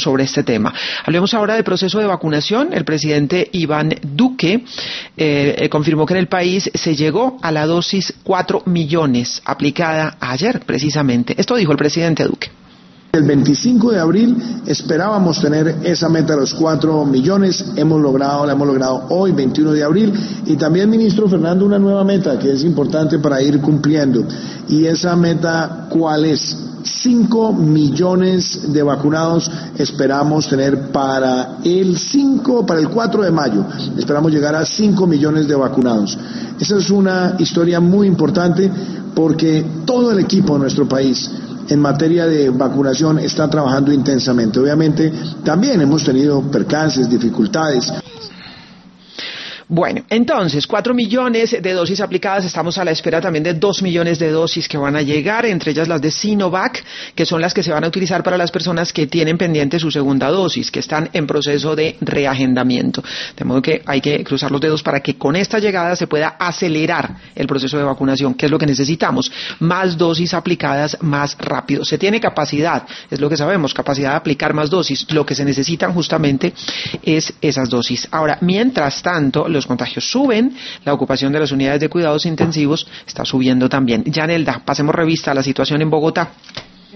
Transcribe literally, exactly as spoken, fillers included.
sobre este tema. Hablemos ahora del proceso de vacunación. El presidente Iván Duque eh, confirmó que en el país se llegó a la dosis cuatro millones aplicada ayer precisamente. Esto dijo el presidente Duque. El veinticinco de abril esperábamos tener esa meta de los cuatro millones, hemos logrado, la hemos logrado hoy, veintiuno de abril, y también, ministro Fernando, una nueva meta que es importante para ir cumpliendo. Y esa meta, ¿cuál es? cinco millones de vacunados esperamos tener para el cinco, para el cuatro de mayo. Esperamos llegar a cinco millones de vacunados. Esa es una historia muy importante porque todo el equipo de nuestro país en materia de vacunación está trabajando intensamente. Obviamente también hemos tenido percances, dificultades. Bueno, entonces, cuatro millones de dosis aplicadas, estamos a la espera también de dos millones de dosis que van a llegar, entre ellas las de Sinovac, que son las que se van a utilizar para las personas que tienen pendiente su segunda dosis, que están en proceso de reagendamiento. De modo que hay que cruzar los dedos para que con esta llegada se pueda acelerar el proceso de vacunación, que es lo que necesitamos. Más dosis aplicadas más rápido. Se tiene capacidad, es lo que sabemos, capacidad de aplicar más dosis. Lo que se necesitan justamente es esas dosis. Ahora, mientras tanto, los contagios suben, la ocupación de las unidades de cuidados intensivos está subiendo también. Yanelda, pasemos revista a la situación en Bogotá.